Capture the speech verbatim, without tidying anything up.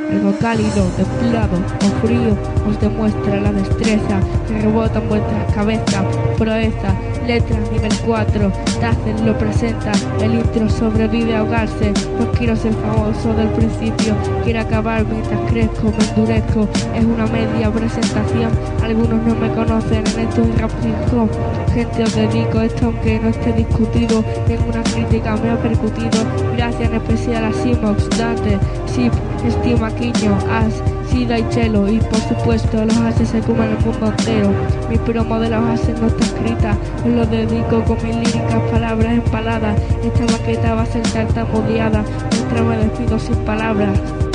algo cálido, templado o frío, os demuestra la destreza que rebota en vuestras cabezas, proeza, letras nivel cuatro, Dazen lo presenta, el intro sobrevive a ahogarse, no quiero ser famoso del principio, quiero acabar mientras crezco, me endurezco, es una media presentación, algunos no me conocen, en esto de rap hip hop, gente os dedico esto aunque no esté discutido, ninguna crítica me ha percutido, gracias en especial a Simox, Dante, Sip, Estima, Quiño, As, Sida y Chelo, y por supuesto los ases se comen el mundo entero. Mi promo de los ases no está escrita, os lo dedico con mis líricas palabras empaladas. Esta maqueta va a ser tartamudeada, mientras me despido sin palabras.